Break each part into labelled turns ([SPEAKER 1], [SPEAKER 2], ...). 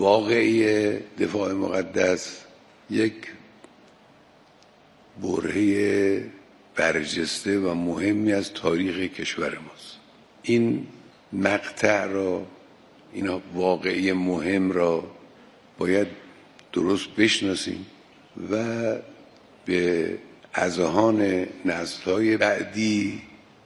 [SPEAKER 1] واقعی دفاع مقدس یک برهه برجسته و مهمی از تاریخ کشور ماست. این مقطع را، این واقعی مهم را باید درست بشناسیم و به اذهان نسل‌های بعدی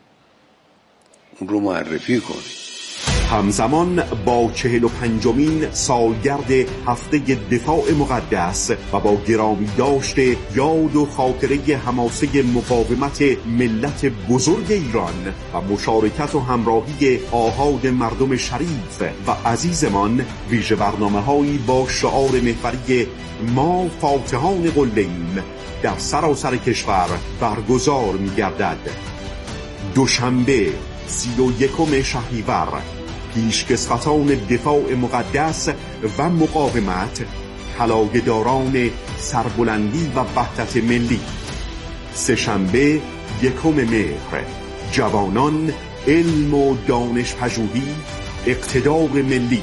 [SPEAKER 1] اون رو معرفی کنیم.
[SPEAKER 2] همزمان با 45مین سالگرد هفته دفاع مقدس و با گرامی داشته یاد و خاطره حماسه مقاومت ملت بزرگ ایران و مشارکت و همراهی آحاد مردم شریف و عزیزمان، ویژه برنامه‌هایی با شعار محوری ما فاتحان قله‌ایم در سراسر کشور برگزار می‌گردد. دوشنبه 31 شهریور، پیشکسوتان دفاع مقدس و مقاومت، طلایه‌داران سربلندی و وحدت ملی. سه‌شنبه 1 مهر، جوانان علم و دانش پژوهی، اقتدار ملی.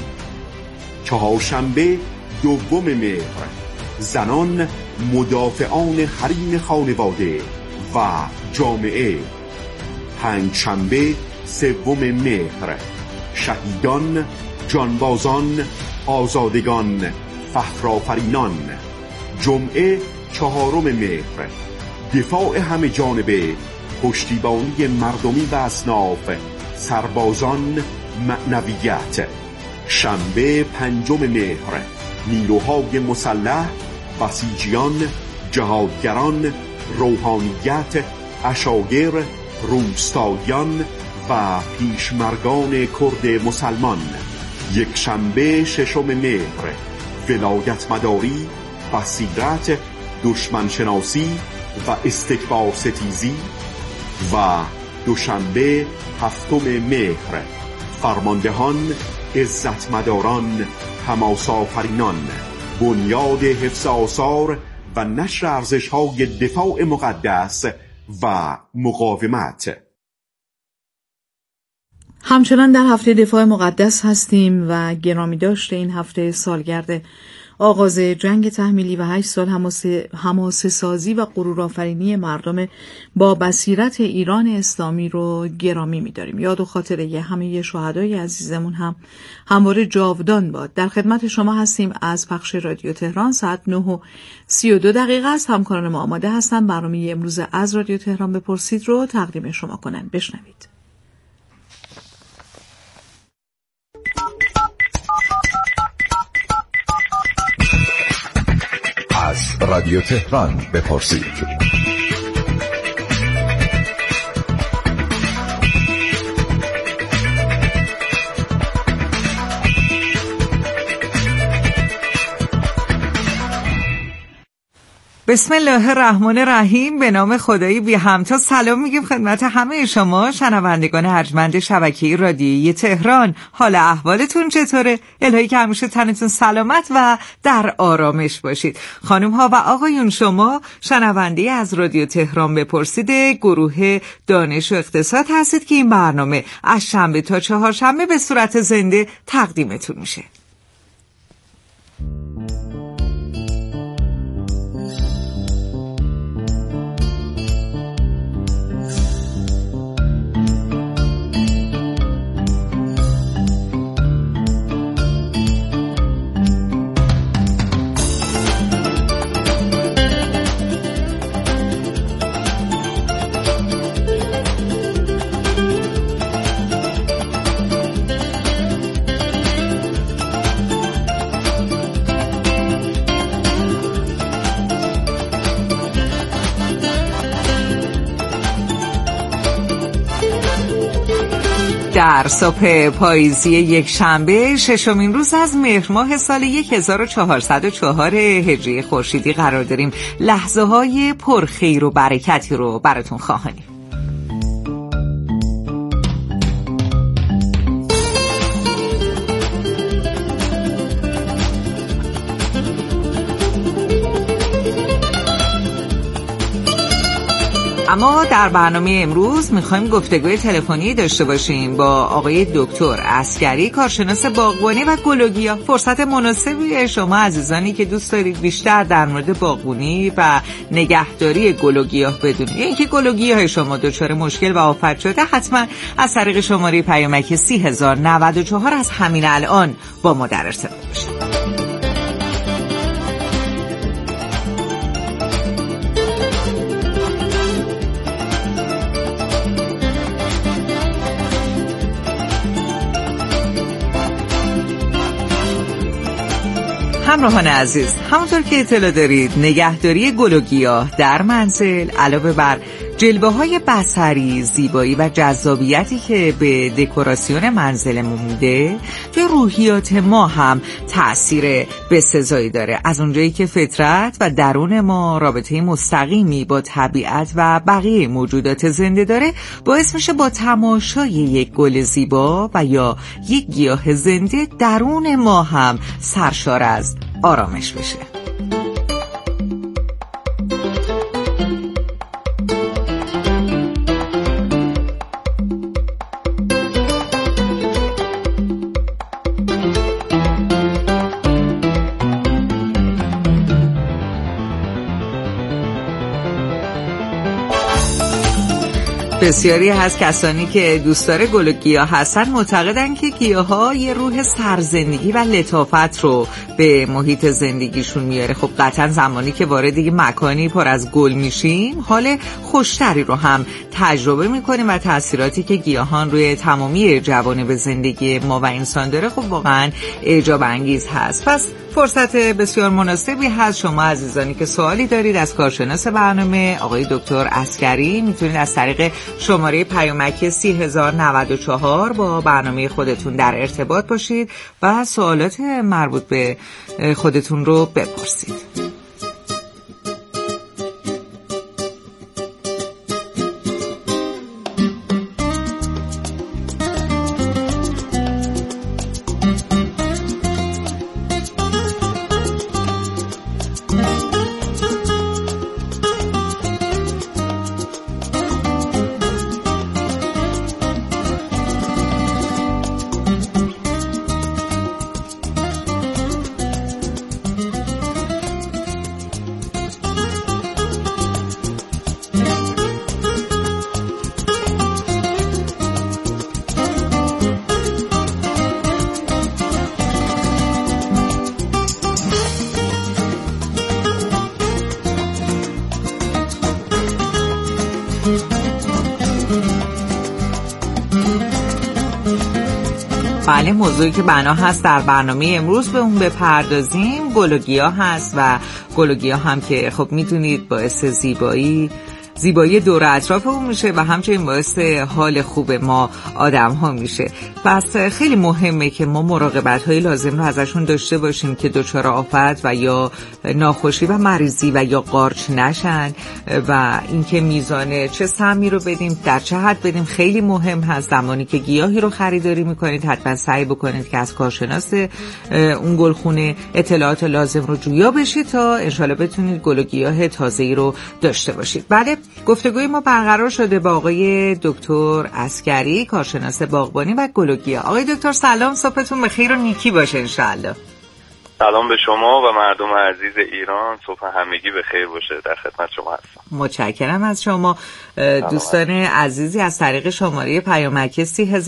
[SPEAKER 2] چهارشنبه 2 مهر، زنان مدافعان حریم خانواده و جامعه. پنجشنبه 3 مهر، شهیدان، جانبازان، آزادگان، فخرآفرینان. جمعه 4 مهر، دفاع همه جانبه، پشتیبانی مردمی و اصناف، سربازان، معنویت. شنبه 5 مهر، نیروهای مسلح، بسیجیان، جهادگران، روحانیت، عشایر، روستاییان و پیشمرگان کرد مسلمان. یک شنبه 6 مهر، ولایت مداری، بصیرت، دشمن شناسی و استکبار ستیزی. و دوشنبه 7 مهر، فرماندهان، عزت مداران، حماس آفرینان، بنیاد حفظ آثار و نشر ارزش‌های دفاع مقدس و مقاومت.
[SPEAKER 3] همچنان در هفته دفاع مقدس هستیم و گرامی داشته این هفته سالگرد آغاز جنگ تحمیلی و 8 سال حماسه سازی و غرورآفرینی مردم با بصیرت ایران اسلامی رو گرامی می‌داریم. یاد و خاطره همه شهدای عزیزمون هم همواره جاودان باد. در خدمت شما هستیم از پخش رادیو تهران. ساعت 9:32 است. همکاران ما آماده هستند برنامه امروز از رادیو تهران بپرسید رو تقدیم شما کنند. بشنوید.
[SPEAKER 4] از رادیو تهران بپرسید.
[SPEAKER 5] بسم الله الرحمن الرحیم. به نام خدای بی همتا. سلام میگیم خدمت همه شما شنوندگان ارجمند شبکه رادیویی تهران. حال احوالتون چطوره؟ الهی که همیشه تنتون سلامت و در آرامش باشید. خانم ها و آقایون، شما شنونده از رادیو تهران بپرسید گروه دانش و اقتصاد هستید که این برنامه از شنبه تا چهارشنبه به صورت زنده تقدیمتون میشه. در صبح پاییزی یک شنبه 6 روز از مهر ماه سال 1404 هجری خورشیدی قرار داریم. لحظه های پرخیر و برکتی رو براتون خواهانیم. اما در برنامه امروز میخوایم گفتگوی تلفنی داشته باشیم با آقای دکتر عسگری، کارشناس باغبانی و گل و گیاه. فرصت مناسبی شما عزیزانی که دوست دارید بیشتر در مورد باغبانی و نگهداری گل و گیاه بدونید، اینکه گل و گیاه شما دچار مشکل و آفت شده، حتما از طریق شماره پیامک 3094 از همین الان با ما در ارتباط باشید. همراهان عزیز، همونطور که اطلاع دارید نگهداری گل و گیاه در منزل علاوه بر جلوه‌های بصری، زیبایی و جذابیتی که به دکوراسیون منزلمون میده، توی روحیات ما هم تأثیر بسزایی داره. از اونجایی که فطرت و درون ما رابطه مستقیمی با طبیعت و بقیه موجودات زنده داره، باعث میشه با تماشای یک گل زیبا و یا یک گیاه زنده درون ما هم سرشار از آرامش بشه. بسیاری از کسانی که دوستدار گل و گیاه هستن معتقدن که گیاها یه روح سرزندگی و لطافت رو به محیط زندگیشون میاره. خب قطعا زمانی که وارد یه مکانی پر از گل میشیم حال خوشتری رو هم تجربه میکنیم و تأثیراتی که گیاهان روی تمامی جوانب زندگی ما و انسان داره خب واقعا اعجاب انگیز هست. پس فرصت بسیار مناسبی هست. شما عزیزانی که سوالی دارید از کارشناس برنامه آقای دکتر عسگری میتونید از طریق شماره پیامک 3094 با برنامه خودتون در ارتباط باشید و سوالات مربوط به خودتون رو بپرسید. بله، موضوعی که بنا هست در برنامه امروز به اون بپردازیم گل و گیاه هست و گل و گیاه هم که خب میدونید باعث زیبایی دور اطراف اون میشه و همچنین باعث حال خوب ما آدم ها میشه. پس خیلی مهمه که ما مراقبت های لازم رو ازشون داشته باشیم که دچار آفت و یا ناخوشی و مریضی و یا قارچ نشن و اینکه میزان چه سمی رو بدیم، در چه حد بدیم خیلی مهم هست. زمانی که گیاهی رو خریداری میکنید حتما سعی بکنید که از کارشناس اون گلخونه اطلاعات لازم رو جویا بشید تا انشالله بتونید گل و گیاه تازه‌ای رو داشته باشید. بله، گفتگوی ما برقرار شده با آقای دکتر عسگری، کارشناس باغبانی و گل و گیاه. آقای دکتر سلام، صبحتون بخیر و نیکی باشه انشالله.
[SPEAKER 6] سلام به شما و مردم عزیز ایران، صبح همگی بخیر باشه. در خدمت شما هستم.
[SPEAKER 5] متشکرم از شما. دوستان عزیزی از طریق شماره پیامک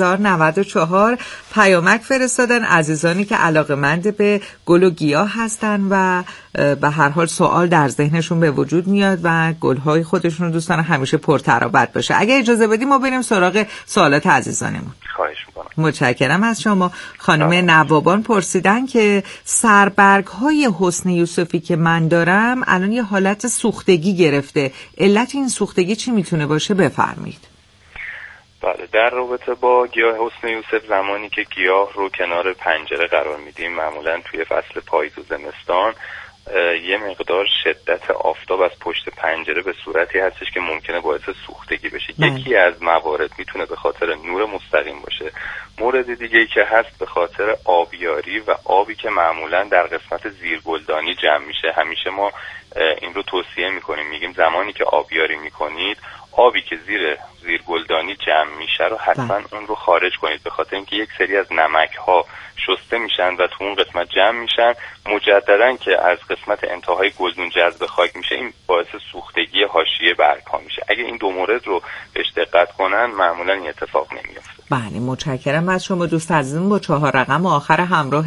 [SPEAKER 5] 3094 پیامک فرستادن، عزیزانی که علاقه‌مند به گل و گیاه هستن و به هر حال سوال در ذهنشون به وجود میاد و گل‌های خودشون رو دوستان همیشه پرترابط باشه. اگه اجازه بدیم ما بریم سراغ سوالات عزیزانمون.
[SPEAKER 6] خواهش می‌کنم.
[SPEAKER 5] متشکرم از شما. خانم نوابان پرسیدن که سربرگ‌های حسن یوسفی که من دارم الان یه حالت سوختگی گرفته، علت این سوختگی چی میتونه باشه؟ بفرمایید.
[SPEAKER 6] بله، در رابطه با گیاه حسن یوسف زمانی که گیاه رو کنار پنجره قرار میدیم، معمولا توی فصل پاییز و زمستان، یه مقدار شدت آفتاب از پشت پنجره به صورتی هستش که ممکنه باعث سوختگی بشه. یکی از موارد میتونه به خاطر نور مستقیم باشه. مورد دیگه‌ای که هست به خاطر آبیاری و آبی که معمولا در قسمت زیرگلدانی جمع میشه. همیشه ما این رو توصیه میکنیم، میگیم زمانی که آبیاری میکنید آبی که زیر گلدانی جمع میشه رو حتما اون رو خارج کنید، به خاطر اینکه یک سری از نمک ها شسته میشن و تو اون قسمت جمع میشن، مجددا که از قسمت انتهای گلدون جذب خاک میشه این باعث سوختگی حاشیه برگ ها میشه. اگه این دو مورد رو بهش دقت کنن معمولا این اتفاق نمیفته.
[SPEAKER 5] بله متشکرم از شما. دوست عزیزم با 4 رقم آخر همراه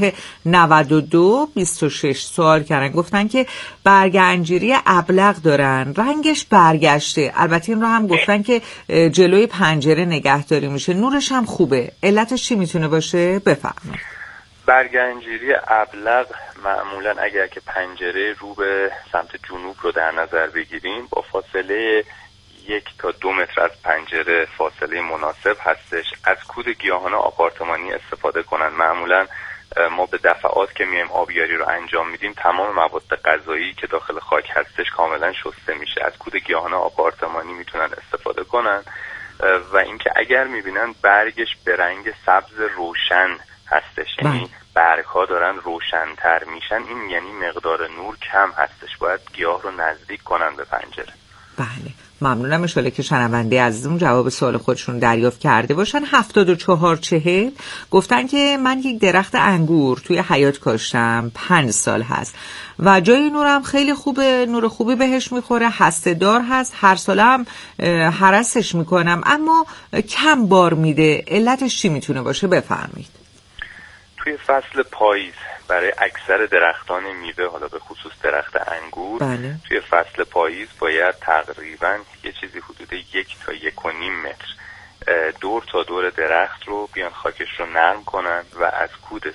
[SPEAKER 5] 9226 سوال کردن، گفتن که برگ انجیری ابلق دارن، رنگش برگشته، البته این رو هم گفتن که جلوی پنجره نگهداری میشه، نورش هم خوبه، علتش چی میتونه باشه؟ بفرمایید.
[SPEAKER 6] برگ انجیری ابلق معمولا اگر که پنجره رو به سمت جنوب رو در نظر بگیریم با فاصله 1 تا 2 متر از پنجره فاصله مناسب هستش، از کود گیاهان آپارتمانی استفاده کنن. معمولا ما به دفعات که میایم آبیاری رو انجام میدیم تمام مواد غذایی که داخل خاک هستش کاملا شسته میشه، از کود گیاهان آپارتمانی میتونن استفاده کنن. و اینکه اگر میبینن برگش به رنگ سبز روشن هستش، یعنی برگ ها دارن روشن‌تر میشن، این یعنی مقدار نور کم هستش، باید گیاه رو نزدیک کنن به پنجره.
[SPEAKER 5] بله ممنونم. انشالله که شنونده عزیزم جواب سوال خودشون دریافت کرده باشن. 7440 گفتن که من یک درخت انگور توی حیاط کاشتم، 5 سال هست و جای نورم خیلی خوبه، نور خوبی بهش میخوره، هسته دار هست، هر ساله هم هرسش میکنم اما کم بار میده، علتش چی میتونه باشه؟ بفرمایید.
[SPEAKER 6] توی فصل پاییز برای اکثر درختان میوه، حالا به خصوص درخت انگور، توی فصل پاییز باید تقریبا یه چیزی حدود 1 تا 1.5 متر دور تا دور درخت رو بیان خاکش رو نرم کنن و از کود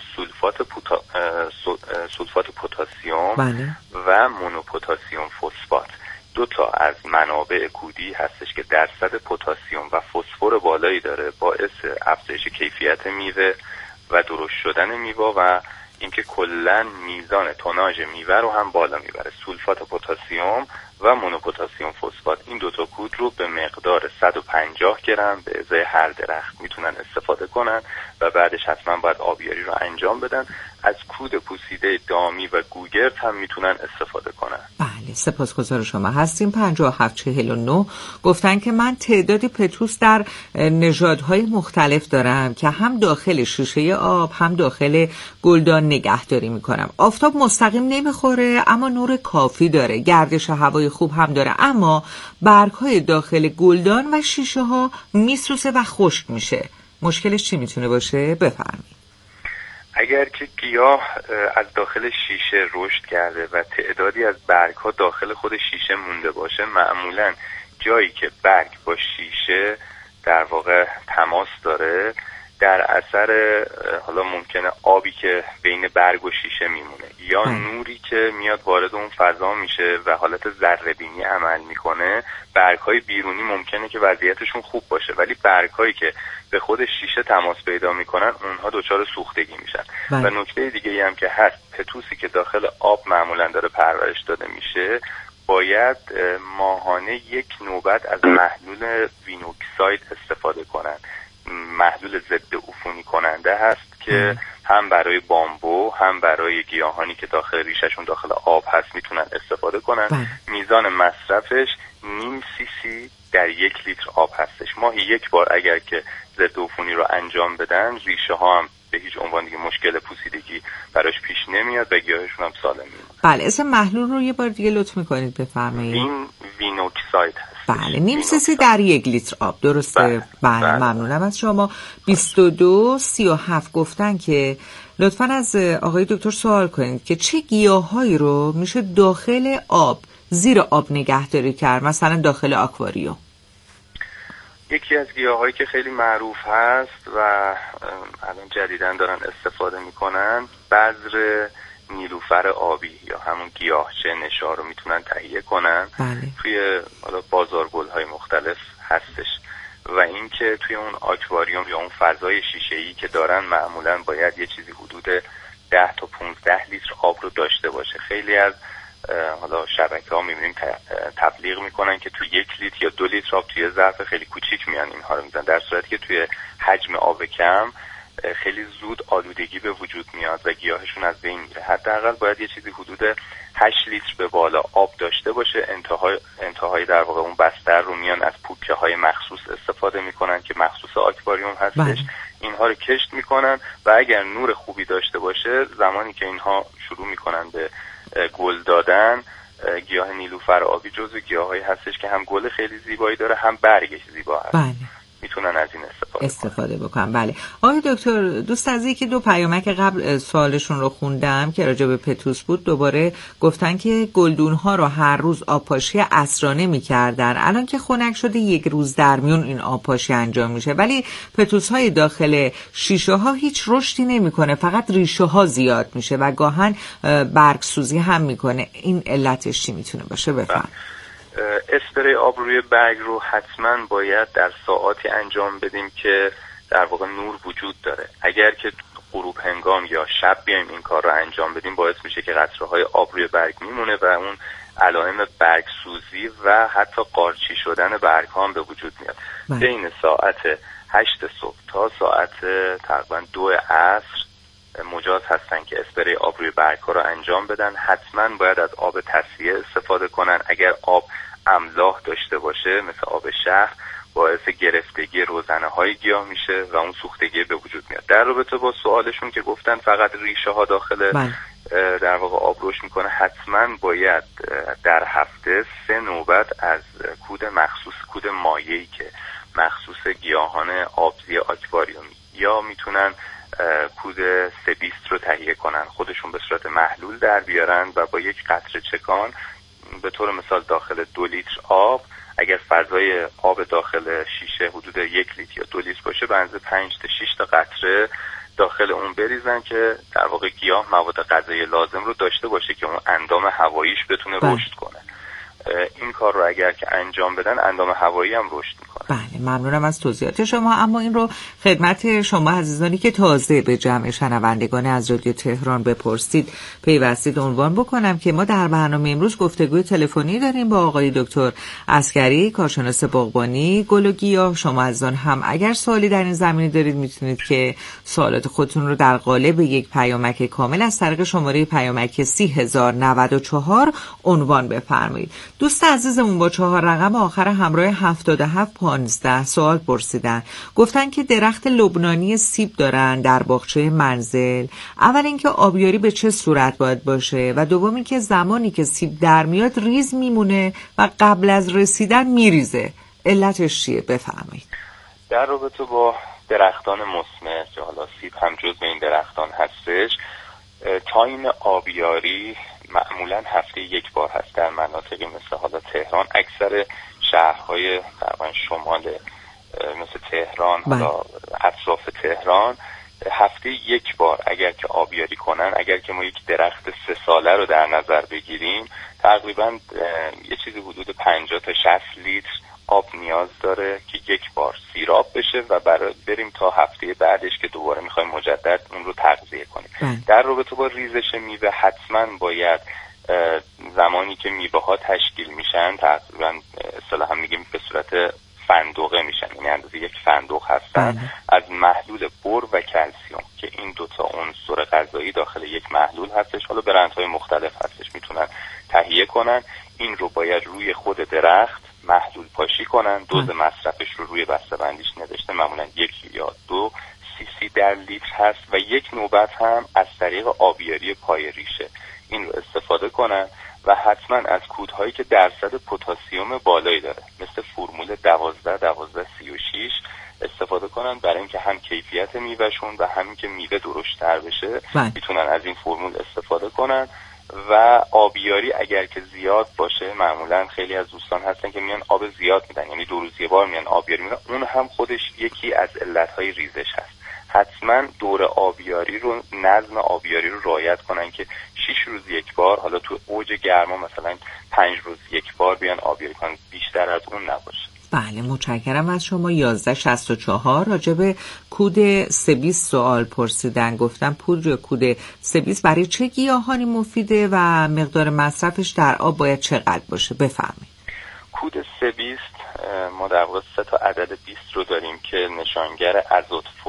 [SPEAKER 6] سولفات پتاسیم و مونوپتاسیم فسفات، 2 تا از منابع کودی هستش که درصد پتاسیم و فسفر بالایی داره، باعث افزایش کیفیت میوه و درشت شدن میوه و اینکه کلا میزان توناژ میوه رو هم بالا میبره. سولفات پتاسیم و مونوپتاسیم فسفات، این 2 تا کود رو به مقدار 150 گرم به ازای هر درخت میتونن استفاده کنن و بعدش حتما باید آبیاری رو انجام بدن. از کود پوسیده دامی و گوگرد هم میتونن استفاده کنن.
[SPEAKER 5] بله سپاسگزار شما هستیم. 5749 گفتن که من تعدادی پتوس در نژادهای مختلف دارم که هم داخل شیشه آب هم داخل گلدان نگهداری میکنم. آفتاب مستقیم نمیخوره اما نور کافی داره، گردش هوای خوب هم داره، اما برگ‌های داخل گلدان و شیشه ها میسوزه و خشک میشه. مشکلش چی میتونه باشه؟ بفرمایید.
[SPEAKER 6] اگر که گیاه از داخل شیشه رشد کرده و تعدادی از برگ‌ها داخل خود شیشه مونده باشه، معمولاً جایی که برگ با شیشه در واقع تماس داره، در اثر حالا ممکنه آبی که بین برگ و شیشه میمونه یا نوری که میاد وارد اون فضا میشه و حالت ذره‌بینی عمل میکنه، برگ‌های بیرونی ممکنه که وضعیتشون خوب باشه ولی برگ‌هایی که به خود شیشه تماس پیدا میکنن اونها دچار سوختگی میشن. و نکته دیگه‌ای هم که هست، پتوسی که داخل آب معمولا داره پرورش داده میشه باید ماهانه 1 نوبت از محلول وینوکساید استفاده کنن. محلول ضد عفونی کننده هست که هم برای بامبو هم برای گیاهانی که داخل ریششون داخل آب هست میتونن استفاده کنن. میزان مصرفش 0.5 cc در 1 لیتر آب هستش. ماهی 1 بار اگر که ضد عفونی رو انجام بدن، ریشه ها هم به هیچ عنوان دیگه مشکل پوسیدگی براش پیش نمیاد و گیاهشون هم سالم میمونه.
[SPEAKER 5] بله اسم محلول رو یه بار دیگه لطف میکنید بفرمایید.
[SPEAKER 6] وینوکساید هست.
[SPEAKER 5] بله 0.5 cc در 1 لیتر آب، درسته؟ بله ممنونم از شما. 2237 گفتن که لطفاً از آقای دکتر سوال کنید که چه گیاهایی رو میشه داخل آب، زیر آب نگهداری کرد، مثلا داخل آکواریوم؟
[SPEAKER 6] یکی از گیاهایی که خیلی معروف هست و الان جدیداً دارن استفاده میکنن، بذر نیلوفر آبی یا همون گیاهچه نشا رو میتونن تهیه کنن. توی بازارگل‌های مختلف هستش و اینکه توی اون آکواریوم یا اون فضای شیشه‌ای که دارن معمولاً باید یه چیزی حدود 10 تا 15 لیتر آب رو داشته باشه. خیلی از حالا شبکه‌ها می‌بینیم تبلیغ میکنن که توی 1 لیتر یا 2 لیتر آب توی ظرف خیلی کوچیک میان اینها رو میزنن، در صورتی که توی حجم آب کم خیلی زود آلودگی به وجود میاد و گیاهشون از بین میره. حداقل باید یه چیزی حدود 8 لیتر به بالا آب داشته باشه. انتهای در واقع اون بستر رو میان از پوکه های مخصوص استفاده میکنن که مخصوص آکواریوم هستش. اینها رو کشت میکنن و اگر نور خوبی داشته باشه، زمانی که اینها شروع میکنن به گل دادن، گیاه نیلوفر آبی جزو گیاهایی هستش که هم گل خیلی زیبایی داره هم برگش زیبا هست. میتونن از این استفاده
[SPEAKER 5] بکنن. بله آقای دکتر، دوست از یکی دو پیامک قبل سوالشون رو خوندم که راجع به پتوس بود. دوباره گفتن که گلدون‌ها رو هر روز آبپاشی عصرانه می‌کردن، الان که خنک شده یک روز در میون این آبپاشی انجام میشه، ولی پتوس‌های داخل شیشه‌ها هیچ رشدی نمی‌کنه، فقط ریشه‌ها زیاد میشه و گاهن برگسوزی هم می‌کنه. این علتش چی میتونه باشه؟ بفهم.
[SPEAKER 6] اسپری آب روی برگ رو حتما باید در ساعاتی انجام بدیم که در واقع نور وجود داره. اگر که غروب هنگام یا شب بیایم این کار رو انجام بدیم، باعث میشه که قطره‌های آب روی برگ میمونه و اون علائم برگ سوزی و حتی قارچی شدن برگ ها هم به وجود میاد. بین ساعت 8 صبح تا ساعت تقریبا 2 عصر مجاز هستن که اسپری آب روی برگ ها رو انجام بدن. حتما باید از آب تصفیه استفاده کنن. اگر آب املاح داشته باشه مثل آب شهر، باعث گرفتگی روزنه های گیاه میشه و اون سوختگی به وجود میاد. در رابطه با سوالشون که گفتن فقط ریشه ها داخل در واقع آب رشد میکنه، حتما باید در هفته 3 نوبت از کود مخصوص، کود مایعی که مخصوص گیاهان آبزی آکواریومی، یا میتونن کود سبیست رو تهیه کنن، خودشون به صورت محلول در بیارن و با یک قطره چکان به طور مثال داخل 2 لیتر آب، اگر فضای آب داخل شیشه حدود 1 لیتر یا 2 لیتر باشه، به اندازه 5 تا 6 تا قطره داخل اون بریزن که در واقع گیاه مواد غذایی لازم رو داشته باشه که اون اندام هواییش بتونه رشد کنه. این کار رو اگر که انجام بدن، اندام هوایی هم رشد میکنه.
[SPEAKER 5] بله، ممنونم از توضیحات شما. اما این رو خدمت شما عزیزانی که تازه به جمع شنوندگان از رادیو تهران بپرسید پیوستید عنوان بکنم که ما در برنامه امروز گفتگوی تلفنی داریم با آقای دکتر عسگری، کارشناس باغبانی گل و گیاه. شما عزیزان هم اگر سوالی در این زمینه دارید میتونید که سوالات خودتون رو در قالب یک پیامک کامل از طریق شماره پیامک 30094 عنوان بفرمایید. دوست عزیزمون با 4 رقم آخر همراه 7715 سوال پرسیدن. گفتن که درخت لبنانی سیب دارن در باغچه منزل. اول اینکه آبیاری به چه صورت باید باشه و دوم اینکه زمانی که سیب در میاد ریز میمونه و قبل از رسیدن میریزه. علتش چیه؟ بفرمایید.
[SPEAKER 6] در رابطه با درختان مثمر که حالا سیب هم جزو این درختان هستش، تایم آبیاری معمولا هفته 1 بار هست. در مناطقی مثل حالا تهران، اکثر شهرهای تقریبا شمال مثل تهران، حالا اطراف تهران، هفته 1 بار اگر که آبیاری کنن، اگر که ما یک درخت 3 ساله رو در نظر بگیریم، تقریبا یه چیزی حدود 50 تا 60 لیتر آب نیاز داره که 1 بار سیراب بشه و بریم تا هفته بعدش که دوباره میخوایم مجدد اون رو تغذیه کنیم. در رابطه با ریزش میوه، حتما باید زمانی که میوه ها تشکیل میشن، تقریبا اصطلاحا میگیم به صورت فندقه میشن، یعنی اندازه 1 فندق هستن، از محلول بر و کلسیم که این 2 تا عنصر غذایی داخل یک محلول هستش، حالا برندهای مختلف هستش میتونن تهیه کنن. این رو باید روی خود درخت محلول پاشی کنن. دوز مصرفش رو روی بسته‌بندیش نوشته، معمولا 1 یا 2 cc در لیتر هست و 1 نوبت هم از طریق آبیاری پای ریشه این رو استفاده کنن و حتما از کودهایی که درصد پتاسیم بالایی داره مثل فرمول 12-12-36 استفاده کنن، برای اینکه هم کیفیت میوهشون و همین که میوه درشت‌تر بشه میتونن از این فرمول استفاده کنن. و آبیاری اگر که زیاد باشه، معمولا خیلی از دوستان هستن که میان آب زیاد میدن، یعنی 2 روز یه بار میان آبیاری میدن، اون هم خودش یکی از علتهای ریزش هست. حتما دور آبیاری رو، نظم آبیاری رو رعایت کنن که 6 روز 1 بار، حالا تو اوج گرما مثلا 5 روز 1 بار بیان آبیاری کنن، بیشتر از اون نباشه.
[SPEAKER 5] بله، متشکرم از شما. 1164 راجع به کود سبیس سوال پرسیدن. گفتم پودر یا کود سبیس برای چه گیاهانی مفیده و مقدار مصرفش در آب باید چقدر باشه؟ بفرمایید.
[SPEAKER 6] کود سبیست ما در واقع 3 تا عدد 20 رو داریم که نشانگر ازوت، فسفر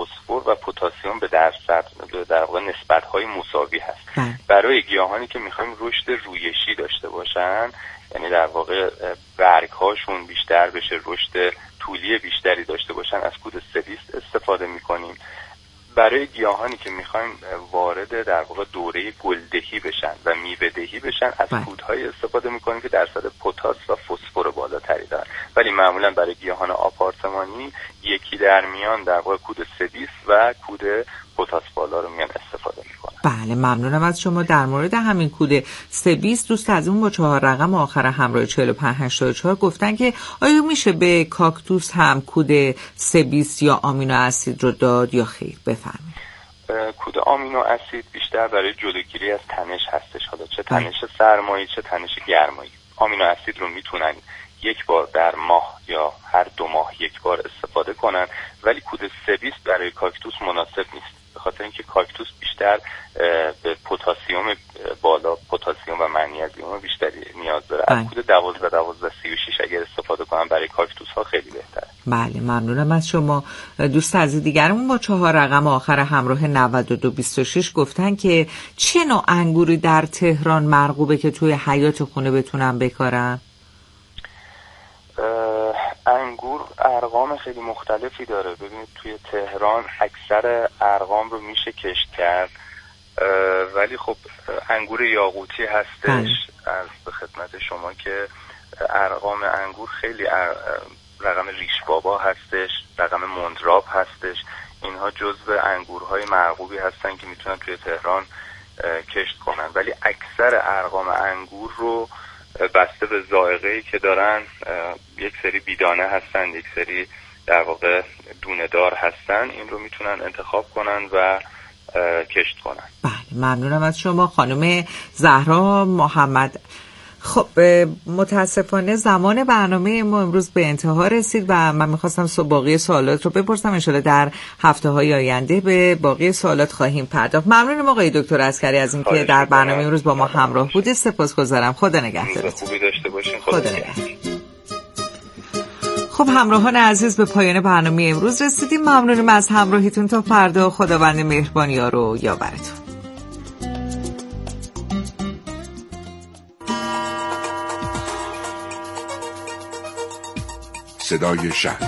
[SPEAKER 6] و پتاسیم به درصد در واقع نسبت‌های مساوی هست. برای گیاهانی که می‌خوایم رشد رویشی داشته باشن، یعنی در واقع برگ‌هاشون بیشتر بشه، رشد طولی بیشتری داشته باشن، از کود 320 استفاده می‌کنیم. برای گیاهانی که میخوایم وارد در واقع دوره گلدهی بشن و میوه‌دهی بشن، از کودهای استفاده میکنیم که درصد پتاس و فسفر بالاتری دارن. ولی معمولا برای گیاهان آپارتمانی یکی در میان در واقع کود 320 و کود پتاس بالا رو میان استفاده میکنن.
[SPEAKER 5] بله، ممنونم از شما. در مورد همین کود 320 دوست از اون با 4 رقم آخر همراه 4584 گفتن که آیا میشه به کاکتوس هم کود 320 یا آمینو اسید رو داد یا خیر؟ بفرمایید.
[SPEAKER 6] کود آمینو اسید بیشتر برای جلوگیری از تنش هستش، حالا چه تنش سرمایی چه تنش گرمایی. آمینو اسید رو میتونن یک بار در ماه یا هر 2 ماه یک بار استفاده کنن، ولی کود 320 برای کاکتوس مناسب نیست، به خاطر اینکه کاکتوس بیشتر به پتاسیم بالا، پتاسیم و منیزیم بیشتری نیاز داره. از کود 12-12-36 اگر استفاده کنن برای کاکتوس ها خیلی بهتره.
[SPEAKER 5] بله، ممنونم از شما. دوست عزیز دیگرمون با 4 رقم آخر همراه 9226 گفتن که چه نوع انگوری در تهران مرغوبه که توی حیاط خونه بتونن بکارن؟
[SPEAKER 6] انگور ارقام خیلی مختلفی داره. ببینید توی تهران اکثر ارقام رو میشه کشت کرد، ولی خب انگور یاقوتی هستش. از به خدمت شما که ارقام انگور خیلی رقم ریش بابا هستش، رقم مندراب هستش. اینها جزو انگورهای مرغوبی هستن که میتونن توی تهران کشت کنن، ولی اکثر ارقام انگور رو بسته به ذائقه‌ای که دارن، یک سری بیدانه هستن، یک سری در واقع دونه دار هستن، این رو میتونن انتخاب کنن و کشت کنن.
[SPEAKER 5] بله، ممنونم از شما خانم زهرا محمد. خب متاسفانه زمان برنامه ما امروز به انتها رسید و من میخواستم باقی سوالات رو بپرسم. انشالله در هفته‌های آینده به باقی سوالات خواهیم پرداخت. ممنونم آقای دکتر عسکری از اینکه در برنامه امروز با ما همراه بودید. سپاسگزارم. خدا نگهدارتون.
[SPEAKER 6] خوبی داشته باشین.
[SPEAKER 5] خدا نگهدار. خب همراهان عزیز، به پایان برنامه امروز رسیدیم. ممنونم از همراهیتون. تا فردا، خداوند مهربانی‌ها رو یاورتون.
[SPEAKER 4] صدای شهر.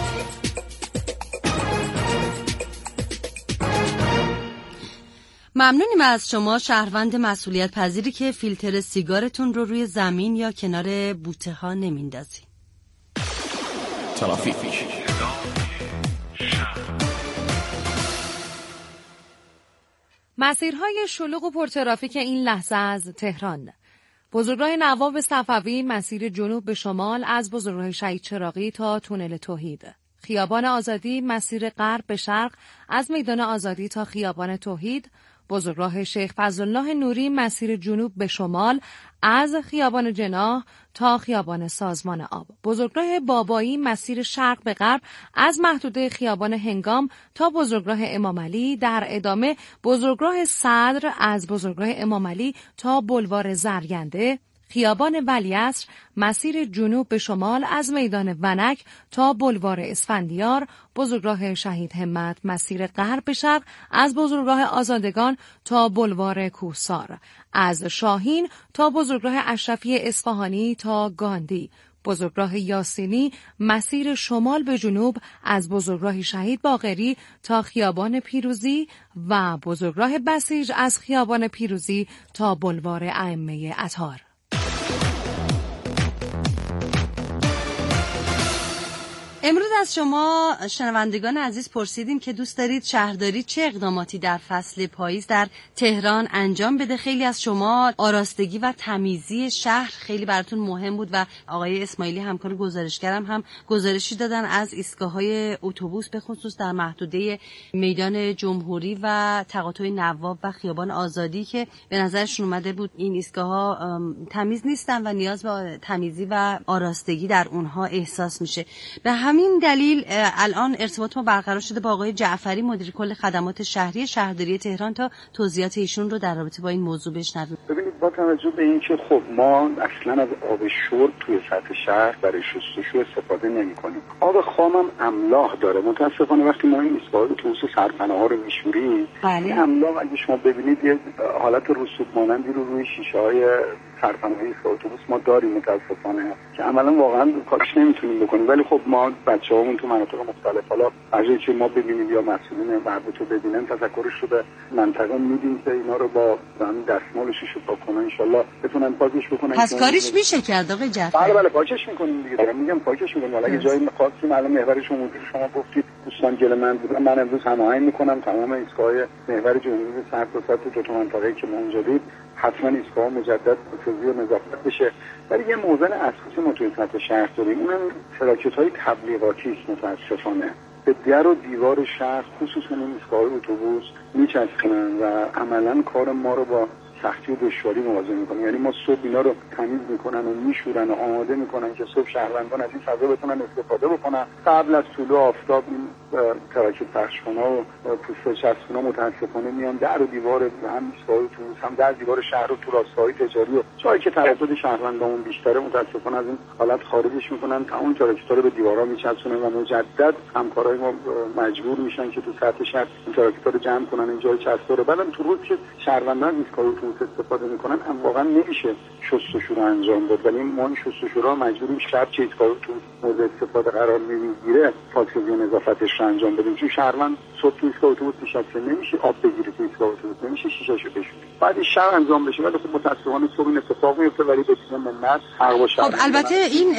[SPEAKER 7] ممنونیم از شما شهروند مسئولیت پذیری که فیلتر سیگارتون رو روی زمین یا کنار بوته ها نمیندازی.
[SPEAKER 4] ترافیک.
[SPEAKER 8] مسیرهای شلوغ و پرترافیک این لحظه از تهران: بزرگراه نواب صفوی مسیر جنوب به شمال از بزرگراه شهید چراغی تا تونل توحید. خیابان آزادی مسیر غرب به شرق از میدان آزادی تا خیابان توحید. بزرگراه شیخ فضلالله نوری مسیر جنوب به شمال از خیابان جناح تا خیابان سازمان آب. بزرگراه بابایی مسیر شرق به غرب از محدوده خیابان هنگام تا بزرگراه امام علی. در ادامه بزرگراه صدر از بزرگراه امام علی تا بلوار زرگنده. خیابان ولیعصر مسیر جنوب به شمال از میدان ونک تا بلوار اسفندیار. بزرگراه شهید همت مسیر غرب به شرق از بزرگراه آزادگان تا بلوار کوهسار. از شاهین تا بزرگراه اشرفی اصفهانی تا گاندی. بزرگراه یاسینی مسیر شمال به جنوب از بزرگراه شهید باقری تا خیابان پیروزی و بزرگراه بسیج از خیابان پیروزی تا بلوار ائمه اطهار.
[SPEAKER 7] امروز از شما شنوندگان عزیز پرسیدیم که دوست دارید شهرداری چه اقداماتی در فصل پاییز در تهران انجام بده. خیلی از شما آراستگی و تمیزی شهر خیلی براتون مهم بود و آقای اسماعیلی همکار گزارشگرم هم گزارشی دادن از ایستگاه‌های اتوبوس به خصوص در محدوده میدان جمهوری و تقاطع نواب و خیابان آزادی که به نظرشون اومده بود این ایستگاه‌ها تمیز نیستن و نیاز به تمیزی و آراستگی در اونها احساس میشه. به همین دلیل الان ارتباط ما برقرار شده با آقای جعفری مدیر کل خدمات شهری شهرداری تهران تا توضیحات ایشون رو در رابطه با این موضوع بشنویم.
[SPEAKER 9] ببینید با توجه به اینکه خب ما اصلا از آب شرب توی سطح شهر برای شستشو استفاده نمی‌کنیم. آب خام هم املاح داره. متاسفانه وقتی ما این ایستگاه اتوبوس سرپناه‌ها رو میشوریم، این املاح اگه شما ببینید یه حالت رسوب مانندی رو روی شیشه‌های سرپناهی ایستگاه اتوبوس ما داریم متاسفانه، که عملاً واقعا کارش نمیتونیم بکنیم. ولی خب ما بچه‌هامون تو مناطق مختلف، حالا هر چه ما ببینیم یا مسئولین مربوط رو ببینن، تذکرش رو به منطقه میدیم که اینا رو با همین دستمال شیشه پاک کنن، ان شاءالله بتونن پاکش بکنن.
[SPEAKER 7] پس کارش میشه کرد آقای جعفری؟
[SPEAKER 9] بله پاکش میکنیم دیگه. دارم میگم پاکش میکنیم. حالا اگه جایی خاصی معلوم محور شما گفتید دوستان گل من بودن، من امروز هماهنگ میکنم تمام ایستگاه محور جمهوری سر تا سطح دو تا منطقه‌ای که ما اونجا دید حتما ایستگاه مجدد توزیع و نظافت بشه. ولی یه موضوع اساسی ما توی سطح شهر داریم، اونم تراکت‌های تبلیغاتی است. متأسفانه به در و دیوار شهر خصوصا این ایستگاه اتوبوس میچسبونن و عملاً کار ما رو با سختی و دشواری مواجه میکنن. یعنی ما صبح اینا رو تمیز میکنن و میشورن و آماده میکنن که صبح شهروندان از این فضا بتونن استفاده بکنن. قبل از طلوع آفتاب این تراکت پخش‌کن‌ها و پوست چسبونا متاسفانه میان در و دیوار هم ایستگاه اتوبوس هم در دیوار شهر و تو راستاهای تجاری و جایی که تردد شهروندان بیشتره متاسفانه از این حالت خارجش میکنن، تمام تراکت‌ها رو به دیوارها میچسبونن و مجدد همکارای ما مجبور میشن که تو سطح شهر این تراکت‌ها رو جمع کنن، اینجا چسبا رو. بعدم تو روز که شهروندان ایستگاه استفاده میکنن هم واقعا نمیشه شستشو رو انجام داد. ولی ما این شستشو رو مجبوریم شب که ایستگاه تو مورد استفاده قرار نمیگیره پاکسازی و نظافتش رو انجام بدیم. چون شهروند صبح تو ایستگاه اتوبوس نشسته نمیشه آب بگیره تو ایستگاه اتوبوس، نمیشه شیشه‌شو بشوره، بعد شب انجام بشه. ولی خب متأسفانه صبح این اتفاق میفته ولی به تیم منت حق و شب.
[SPEAKER 7] خب البته این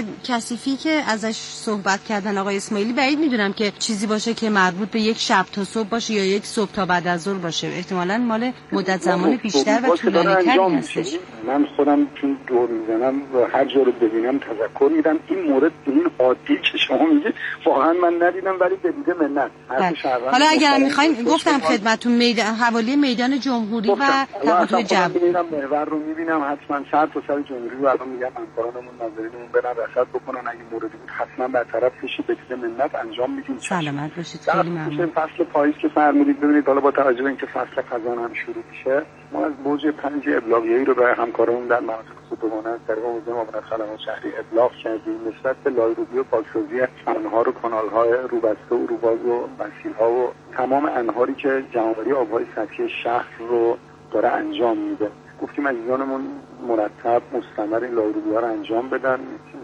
[SPEAKER 7] کثیفی که ازش صحبت کردن آقای اسماعیلی بعید میدونم که چیزی باشه که مربوط به یک شب تا صبح باشه یا یک صبح تا بعد از ظهر باشه. احتمالاً مال مدت زمان بیشتر و طولانی‌تری هستش.
[SPEAKER 9] من خودم چون دور میزنم و هر جا رو ببینم تذکر میدم این مورد این عادی که شما میگید واقعا من ندیدم، ولی به دیده منت.
[SPEAKER 7] حالا اگر میخواین گفتم خدمتتون حوالی میدان جمهوری و تقاطع جو
[SPEAKER 9] میرم محور رو میبینم، حتما سر تا سر جمهوری رو الان میگم همکارانمون نظریمون برن رصد بکنن، اگه موردی بود حتما برطرف بشه، به دیده منت انجام میدیم.
[SPEAKER 7] سلامت باشید. خیلی ممنون.
[SPEAKER 9] فصل پاییز که فرمودید ببینید، حالا با توجه به اینکه فصل خزان هم شروع میشه، ما از موج 5 ابلاغیه‌ای رو به همکارانمون در مناطق خودمون از طریق حوزه معاونت خدمات شهری ابلاغ کردیم نسبت به لایروبی و پاکسازی انهار و کانال‌های روبسته و روباز و مسیرها و تمام انهاری که جمع‌آوری آب‌های سطحی شهر رو داره انجام میده. گفتیم عزیزانمون مرتب مستمر این لایروبی‌ها رو انجام بدن.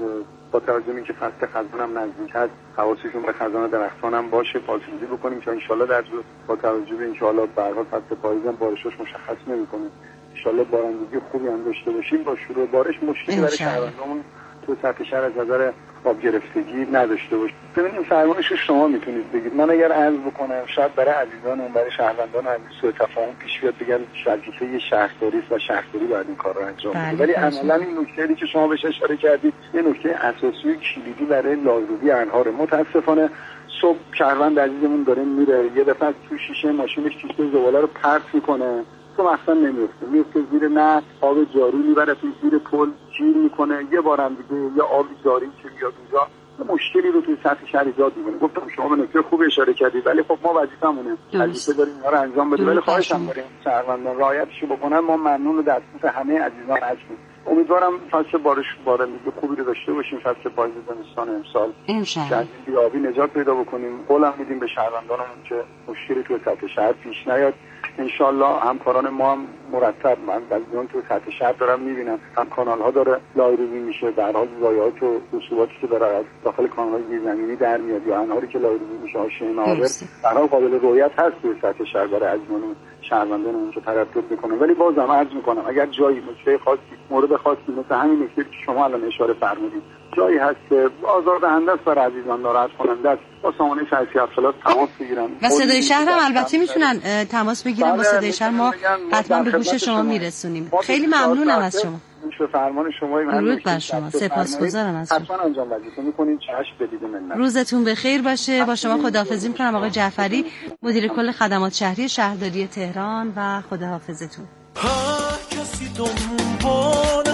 [SPEAKER 9] با توجه به اینکه فصل خزان هم نزدیک است، حواسشون به خزان درختان هم باشه، پاکسازی بکنیم که ان شاءالله در با توجه به اینکه حالا به هر حال فصل پاییز هم بارشش مشخص نمی‌کنه، ان شاءالله بارندگی خوبی هم داشته باشیم. با شروع بارش مشکلی برای شهروندان تو سطح شهر از نظر آب گرفتگی نداشته باشیم. ببینیم فرمایش رو شما میتونید بگید. من اگر عرض بکنم شاید برای عزیزانمون، برای شهروندان هم سوء تفاهم پیش بیاد، بگن وظیفه یه شهرداری است و شهرداری باید این کار رو انجام بده. ولی عملاً این نکته‌ای که شما بهش اشاره کردید یه نکته اساسی و کلیدی برای لایروبی انهار. متاسفانه صبح شهروند عزیزمون داره میره، یه دفعه تو شیشه ماشینش کیسه زباله رو پرت میکنه، تو اصلا میفته زیر نه آب جاری میبره تو زیر پل گیر میکنه، یه بارم دیگه یه آب جاری که بیاد اونجا مشکلی رو توی سطح شهر ایجاد میکنه. گفتم شما به نکته خوب اشاره کردید، ولی خب ما وظیفمونه وظیفه داریم اینا رو انجام بدیم. ولی خواهشم داریم شهروندان رعایتش بکنن. ما ممنون و دسترس همه عزیزان هستیم. امیدوارم فصل بارندگی خوبی رو داشته باشیم. فصل پاییز زمستان امسال
[SPEAKER 7] انشالله
[SPEAKER 9] بیابی نجات پیدا بکنیم. قولم میدیم به شهروندانمون که مشکلی توی سطح شهر پیش نیاد. انشالله همکاران ما هم مرتب، من بعضیان تو سطح شهر دارم میبینم هم کانال ها داره لایروبی میشه، در حال ضایعات و رسوباتی که داره از داخل کانال های زیرزمینی در میاد یا انهاری که لایروبی میشه حاشیه معابر در حال قابل رؤیت هست توی سطح شهر برای عزیزانمون شهروندان اونجا تردد میکنن. ولی بازم عرض میکنم اگر جایی نکته خاصی مورد خاصی مثل همین نکته که شما الان اشاره فرمودید جایی هست که آزاردهنده است برای عزیزان، ناراحت کننده است، با سامانه شهری افصالات تماس بگیرن
[SPEAKER 7] و صدای شهر هم البته میتونن تماس بگیرن با صدای شهر. ما حتما به گوش شما میرسونیم. خیلی ممنونم از شما.
[SPEAKER 9] به فرمان شما.
[SPEAKER 7] درود بر شما. سپاسگزارم از شما.
[SPEAKER 9] حتما انجام وظیفه میکنین. چشم بدید من.
[SPEAKER 7] روزتون بخیر باشه. با شما خداحافظی میکنم آقای جعفری، مدیر کل خدمات شهری شهرداری تهران، و خداحافظتون.
[SPEAKER 10] هر کسی دنبال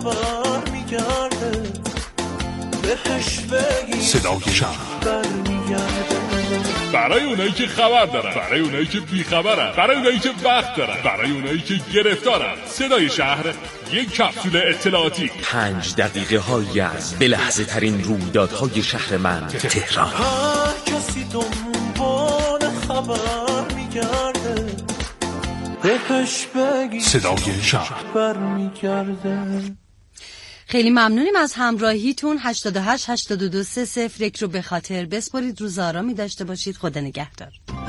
[SPEAKER 10] خبر میگرده، بهش بگی
[SPEAKER 2] صدای شهر
[SPEAKER 10] برمیگرده.
[SPEAKER 11] برای اونایی که خبر دارن، برای اونایی که بیخبرن، برای اونایی که وقت دارن، برای اونایی که گرفتارن. صدای شهر، یک کپسول اطلاعاتی.
[SPEAKER 12] 5 دقیقه هایی از به لحظه ترین رویدادهای شهر من تهران.
[SPEAKER 10] هر کسی دنبال خبر میگرده، بهش بگی
[SPEAKER 11] صدای شهر
[SPEAKER 10] برمیگرده.
[SPEAKER 7] خیلی ممنونیم از همراهیتون. 88 82 30 رو به خاطر بسپارید. روز آرامی داشته باشید. خدا نگهدار.